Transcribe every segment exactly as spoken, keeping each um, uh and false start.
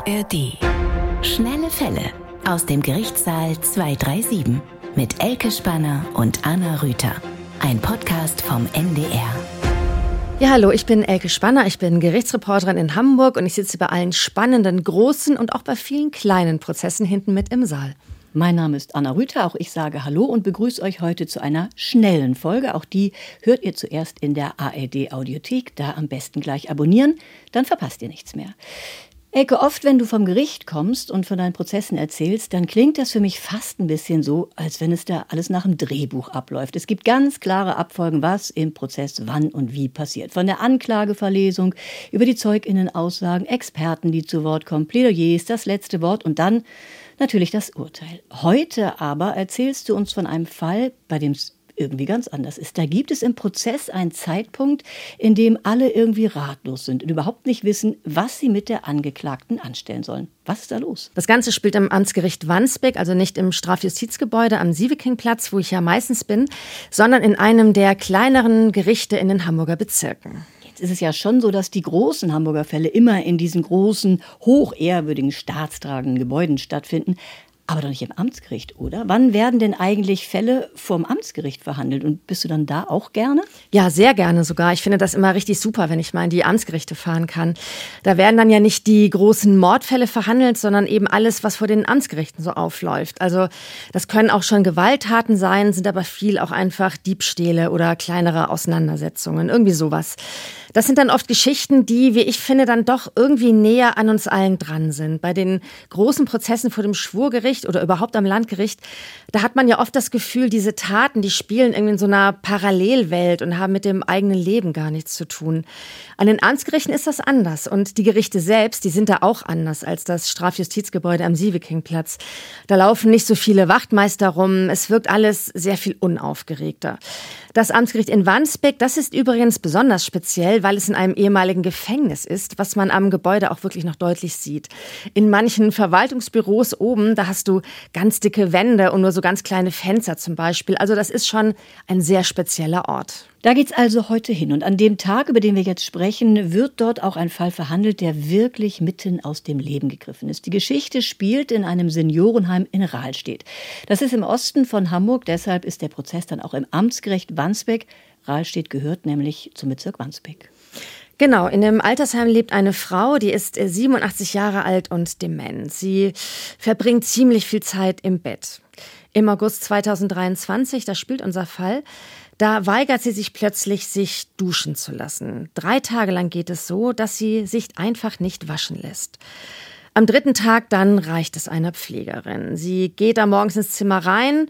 R D. Schnelle Fälle aus dem Gerichtssaal zwei drei sieben mit Elke Spanner und Anna Rüther. Ein Podcast vom N D R. Ja, hallo, ich bin Elke Spanner, ich bin Gerichtsreporterin in Hamburg und ich sitze bei allen spannenden, großen und auch bei vielen kleinen Prozessen hinten mit im Saal. Mein Name ist Anna Rüther, auch ich sage Hallo und begrüße euch heute zu einer schnellen Folge. Auch die hört ihr zuerst in der A R D-Audiothek, da am besten gleich abonnieren, dann verpasst ihr nichts mehr. Elke, oft, wenn du vom Gericht kommst und von deinen Prozessen erzählst, dann klingt das für mich fast ein bisschen so, als wenn es da alles nach einem Drehbuch abläuft. Es gibt ganz klare Abfolgen, was im Prozess wann und wie passiert. Von der Anklageverlesung über die ZeugInnenaussagen, Experten, die zu Wort kommen, Plädoyers, das letzte Wort und dann natürlich das Urteil. Heute aber erzählst du uns von einem Fall, bei dem es irgendwie ganz anders ist. Da gibt es im Prozess einen Zeitpunkt, in dem alle irgendwie ratlos sind und überhaupt nicht wissen, was sie mit der Angeklagten anstellen sollen. Was ist da los? Das Ganze spielt am Amtsgericht Wandsbek, also nicht im Strafjustizgebäude am Sievekingplatz, wo ich ja meistens bin, sondern in einem der kleineren Gerichte in den Hamburger Bezirken. Jetzt ist es ja schon so, dass die großen Hamburger Fälle immer in diesen großen, hochehrwürdigen, staatstragenden Gebäuden stattfinden. Aber doch nicht im Amtsgericht, oder? Wann werden denn eigentlich Fälle vorm Amtsgericht verhandelt? Und bist du dann da auch gerne? Ja, sehr gerne sogar. Ich finde das immer richtig super, wenn ich mal in die Amtsgerichte fahren kann. Da werden dann ja nicht die großen Mordfälle verhandelt, sondern eben alles, was vor den Amtsgerichten so aufläuft. Also das können auch schon Gewalttaten sein, sind aber viel auch einfach Diebstähle oder kleinere Auseinandersetzungen, irgendwie sowas. Das sind dann oft Geschichten, die, wie ich finde, dann doch irgendwie näher an uns allen dran sind. Bei den großen Prozessen vor dem Schwurgericht oder überhaupt am Landgericht, da hat man ja oft das Gefühl, diese Taten, die spielen irgendwie in so einer Parallelwelt und haben mit dem eigenen Leben gar nichts zu tun. An den Amtsgerichten ist das anders und die Gerichte selbst, die sind da auch anders als das Strafjustizgebäude am Sievekingplatz. Da laufen nicht so viele Wachtmeister rum, es wirkt alles sehr viel unaufgeregter. Das Amtsgericht in Wandsbek, das ist übrigens besonders speziell, weil es in einem ehemaligen Gefängnis ist, was man am Gebäude auch wirklich noch deutlich sieht. In manchen Verwaltungsbüros oben, da hast du ganz dicke Wände und nur so ganz kleine Fenster zum Beispiel. Also das ist schon ein sehr spezieller Ort. Da geht's also heute hin. Und an dem Tag, über den wir jetzt sprechen, wird dort auch ein Fall verhandelt, der wirklich mitten aus dem Leben gegriffen ist. Die Geschichte spielt in einem Seniorenheim in Rahlstedt. Das ist im Osten von Hamburg, deshalb ist der Prozess dann auch im Amtsgericht Wandsbek. Rahlstedt gehört nämlich zum Bezirk Wandsbek. Genau, in dem Altersheim lebt eine Frau, die ist siebenundachtzig Jahre alt und dement. Sie verbringt ziemlich viel Zeit im Bett. Im August zweitausenddreiundzwanzig, da spielt unser Fall, da weigert sie sich plötzlich, sich duschen zu lassen. Drei Tage lang geht es so, dass sie sich einfach nicht waschen lässt. Am dritten Tag dann reicht es einer Pflegerin. Sie geht da morgens ins Zimmer rein,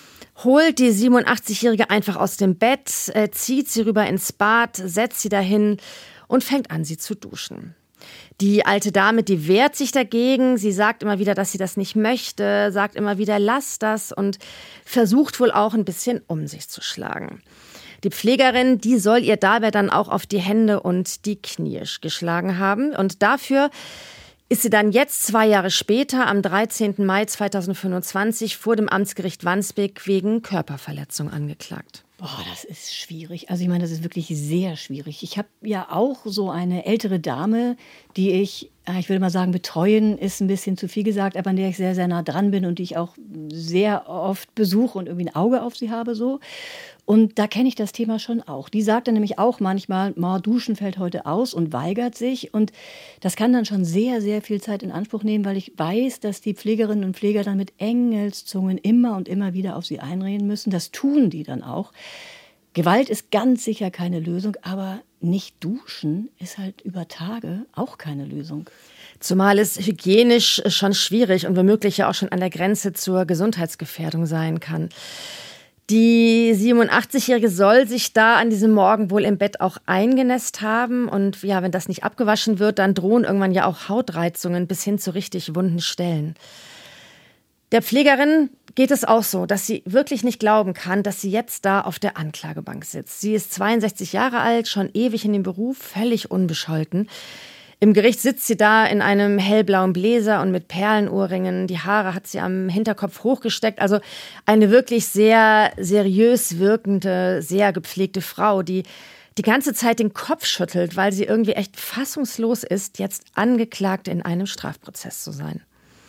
holt die siebenundachtzigjährige einfach aus dem Bett, äh, zieht sie rüber ins Bad, setzt sie dahin und fängt an, sie zu duschen. Die alte Dame, die wehrt sich dagegen. Sie sagt immer wieder, dass sie das nicht möchte, sagt immer wieder, lass das und versucht wohl auch ein bisschen um sich zu schlagen. Die Pflegerin, die soll ihr dabei dann auch auf die Hände und die Knie geschlagen haben. Und dafür ist sie dann jetzt zwei Jahre später, am dreizehnten Mai zweitausendfünfundzwanzig, vor dem Amtsgericht Wandsbek wegen Körperverletzung angeklagt. Boah, das ist schwierig. Also ich meine, das ist wirklich sehr schwierig. Ich habe ja auch so eine ältere Dame, die ich, ich würde mal sagen, betreuen ist ein bisschen zu viel gesagt, aber an der ich sehr, sehr nah dran bin und die ich auch sehr oft besuche und irgendwie ein Auge auf sie habe so. Und da kenne ich das Thema schon auch. Die sagt dann nämlich auch manchmal, Ma, Duschen fällt heute aus und weigert sich. Und das kann dann schon sehr, sehr viel Zeit in Anspruch nehmen, weil ich weiß, dass die Pflegerinnen und Pfleger dann mit Engelszungen immer und immer wieder auf sie einreden müssen. Das tun die dann auch. Gewalt ist ganz sicher keine Lösung, aber nicht duschen ist halt über Tage auch keine Lösung. Zumal es hygienisch schon schwierig und womöglich ja auch schon an der Grenze zur Gesundheitsgefährdung sein kann. Die siebenundachtzigjährige soll sich da an diesem Morgen wohl im Bett auch eingenässt haben. Und ja, wenn das nicht abgewaschen wird, dann drohen irgendwann ja auch Hautreizungen bis hin zu richtig wunden Stellen. Der Pflegerin geht es auch so, dass sie wirklich nicht glauben kann, dass sie jetzt da auf der Anklagebank sitzt. Sie ist zweiundsechzig Jahre alt, schon ewig in dem Beruf, völlig unbescholten. Im Gericht sitzt sie da in einem hellblauen Bläser und mit Perlenohrringen. Die Haare hat sie am Hinterkopf hochgesteckt. Also eine wirklich sehr seriös wirkende, sehr gepflegte Frau, die die ganze Zeit den Kopf schüttelt, weil sie irgendwie echt fassungslos ist, jetzt Angeklagte in einem Strafprozess zu sein.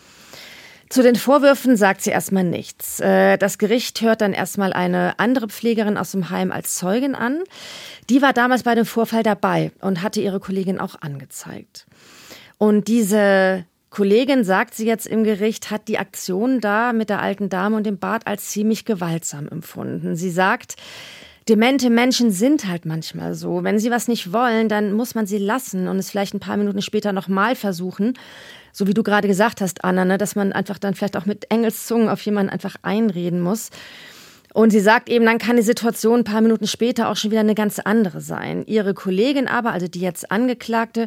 Zu den Vorwürfen sagt sie erstmal nichts. Das Gericht hört dann erstmal eine andere Pflegerin aus dem Heim als Zeugin an. Die war damals bei dem Vorfall dabei und hatte ihre Kollegin auch angezeigt. Und diese Kollegin, sagt sie jetzt im Gericht, hat die Aktion da mit der alten Dame und dem Bart als ziemlich gewaltsam empfunden. Sie sagt, demente Menschen sind halt manchmal so. Wenn sie was nicht wollen, dann muss man sie lassen und es vielleicht ein paar Minuten später nochmal versuchen. So wie du gerade gesagt hast, Anna, ne, dass man einfach dann vielleicht auch mit Engelszungen auf jemanden einfach einreden muss. Und sie sagt eben, dann kann die Situation ein paar Minuten später auch schon wieder eine ganz andere sein. Ihre Kollegin aber, also die jetzt Angeklagte,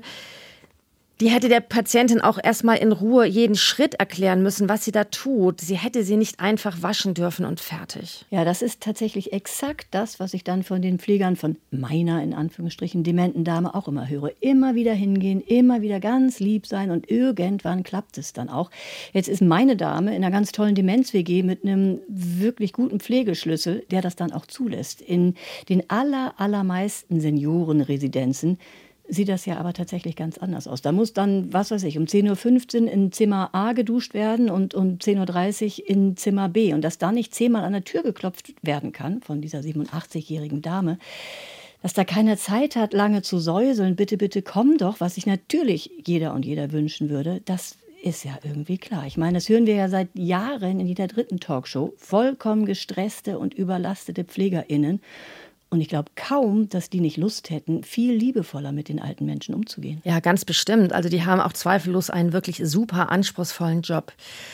die hätte der Patientin auch erstmal in Ruhe jeden Schritt erklären müssen, was sie da tut. Sie hätte sie nicht einfach waschen dürfen und fertig. Ja, das ist tatsächlich exakt das, was ich dann von den Pflegern von meiner, in Anführungsstrichen, dementen Dame auch immer höre. Immer wieder hingehen, immer wieder ganz lieb sein und irgendwann klappt es dann auch. Jetzt ist meine Dame in einer ganz tollen Demenz-W G mit einem wirklich guten Pflegeschlüssel, der das dann auch zulässt. In den aller, allermeisten Seniorenresidenzen sieht das ja aber tatsächlich ganz anders aus. Da muss dann, was weiß ich, um zehn Uhr fünfzehn in Zimmer A geduscht werden und um zehn Uhr dreißig in Zimmer B. Und dass da nicht zehnmal an der Tür geklopft werden kann von dieser siebenundachtzigjährigen Dame, dass da keiner Zeit hat, lange zu säuseln, bitte, bitte komm doch, was sich natürlich jeder und jeder wünschen würde, das ist ja irgendwie klar. Ich meine, das hören wir ja seit Jahren in jeder dritten Talkshow. Vollkommen gestresste und überlastete PflegerInnen. Und ich glaube kaum, dass die nicht Lust hätten, viel liebevoller mit den alten Menschen umzugehen. Ja, ganz bestimmt. Also die haben auch zweifellos einen wirklich super anspruchsvollen Job.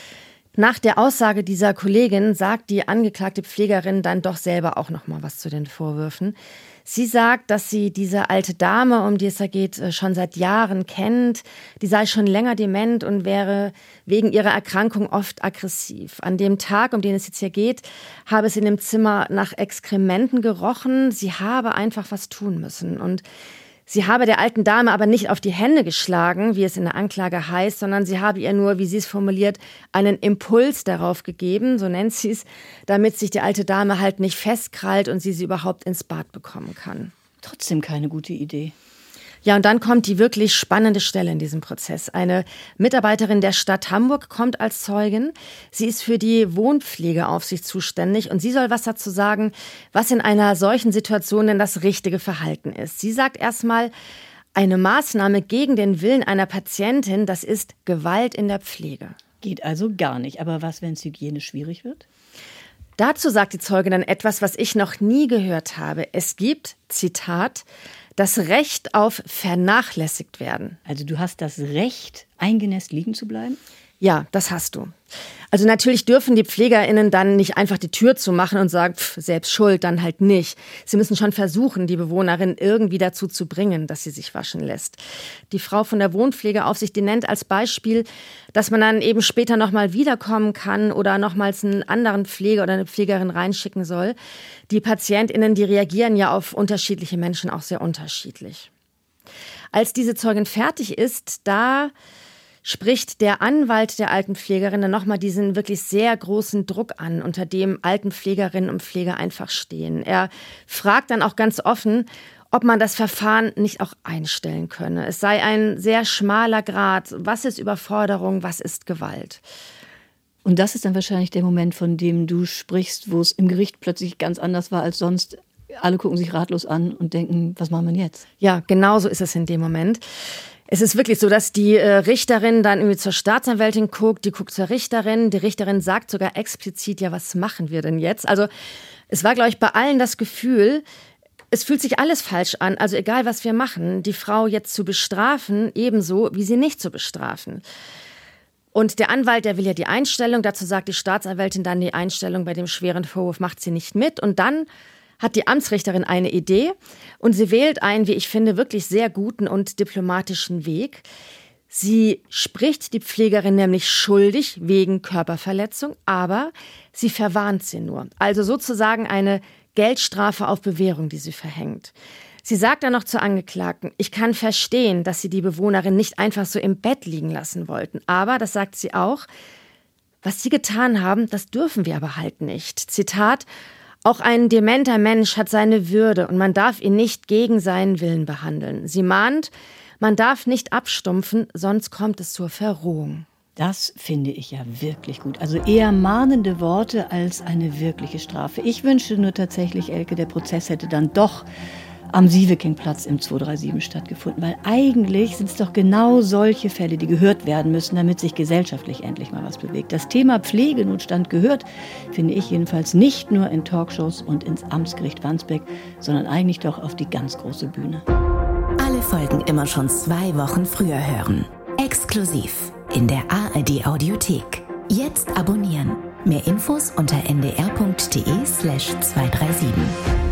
Nach der Aussage dieser Kollegin sagt die angeklagte Pflegerin dann doch selber auch noch mal was zu den Vorwürfen. Sie sagt, dass sie diese alte Dame, um die es da geht, schon seit Jahren kennt. Die sei schon länger dement und wäre wegen ihrer Erkrankung oft aggressiv. An dem Tag, um den es jetzt hier geht, habe es in dem Zimmer nach Exkrementen gerochen. Sie habe einfach was tun müssen. Und sie habe der alten Dame aber nicht auf die Hände geschlagen, wie es in der Anklage heißt, sondern sie habe ihr nur, wie sie es formuliert, einen Impuls darauf gegeben, so nennt sie es, damit sich die alte Dame halt nicht festkrallt und sie sie überhaupt ins Bad bekommen kann. Trotzdem keine gute Idee. Ja, und dann kommt die wirklich spannende Stelle in diesem Prozess. Eine Mitarbeiterin der Stadt Hamburg kommt als Zeugin. Sie ist für die Wohnpflegeaufsicht zuständig und sie soll was dazu sagen, was in einer solchen Situation denn das richtige Verhalten ist. Sie sagt erstmal, eine Maßnahme gegen den Willen einer Patientin, das ist Gewalt in der Pflege. Geht also gar nicht. Aber was, wenn es hygienisch schwierig wird? Dazu sagt die Zeugin dann etwas, was ich noch nie gehört habe. Es gibt, Zitat, das Recht auf vernachlässigt werden. Also du hast das Recht, eingenässt liegen zu bleiben? Ja, das hast du. Also natürlich dürfen die PflegerInnen dann nicht einfach die Tür zumachen und sagen, pff, selbst schuld, dann halt nicht. Sie müssen schon versuchen, die Bewohnerin irgendwie dazu zu bringen, dass sie sich waschen lässt. Die Frau von der Wohnpflegeaufsicht, die nennt als Beispiel, dass man dann eben später nochmal wiederkommen kann oder nochmals einen anderen Pfleger oder eine Pflegerin reinschicken soll. Die PatientInnen, die reagieren ja auf unterschiedliche Menschen auch sehr unterschiedlich. Als diese Zeugin fertig ist, da spricht der Anwalt der Altenpflegerin dann nochmal diesen wirklich sehr großen Druck an, unter dem Altenpflegerinnen und Pfleger einfach stehen. Er fragt dann auch ganz offen, ob man das Verfahren nicht auch einstellen könne. Es sei ein sehr schmaler Grat. Was ist Überforderung, was ist Gewalt? Und das ist dann wahrscheinlich der Moment, von dem du sprichst, wo es im Gericht plötzlich ganz anders war als sonst. Alle gucken sich ratlos an und denken, was machen wir jetzt? Ja, genau so ist es in dem Moment. Es ist wirklich so, dass die äh, Richterin dann irgendwie zur Staatsanwältin guckt, die guckt zur Richterin. Die Richterin sagt sogar explizit, ja, was machen wir denn jetzt? Also es war, glaube ich, bei allen das Gefühl, es fühlt sich alles falsch an. Also egal, was wir machen, die Frau jetzt zu bestrafen, ebenso wie sie nicht zu bestrafen. Und der Anwalt, der will ja die Einstellung. Dazu sagt die Staatsanwältin dann, die Einstellung bei dem schweren Vorwurf macht sie nicht mit. Und dann hat die Amtsrichterin eine Idee und sie wählt einen, wie ich finde, wirklich sehr guten und diplomatischen Weg. Sie spricht die Pflegerin nämlich schuldig wegen Körperverletzung, aber sie verwarnt sie nur. Also sozusagen eine Geldstrafe auf Bewährung, die sie verhängt. Sie sagt dann noch zur Angeklagten, ich kann verstehen, dass sie die Bewohnerin nicht einfach so im Bett liegen lassen wollten. Aber, das sagt sie auch, was sie getan haben, das dürfen wir aber halt nicht. Zitat, Auch ein dementer Mensch hat seine Würde und man darf ihn nicht gegen seinen Willen behandeln. Sie mahnt, man darf nicht abstumpfen, sonst kommt es zur Verrohung. Das finde ich ja wirklich gut. Also eher mahnende Worte als eine wirkliche Strafe. Ich wünsche nur tatsächlich, Elke, der Prozess hätte dann doch am Sievekingplatz im zwei drei sieben stattgefunden. Weil eigentlich sind es doch genau solche Fälle, die gehört werden müssen, damit sich gesellschaftlich endlich mal was bewegt. Das Thema Pflegenotstand gehört, finde ich jedenfalls, nicht nur in Talkshows und ins Amtsgericht Wandsbek, sondern eigentlich doch auf die ganz große Bühne. Alle Folgen immer schon zwei Wochen früher hören. Exklusiv in der A R D Audiothek. Jetzt abonnieren. Mehr Infos unter n d r punkt d e slash zwei drei sieben.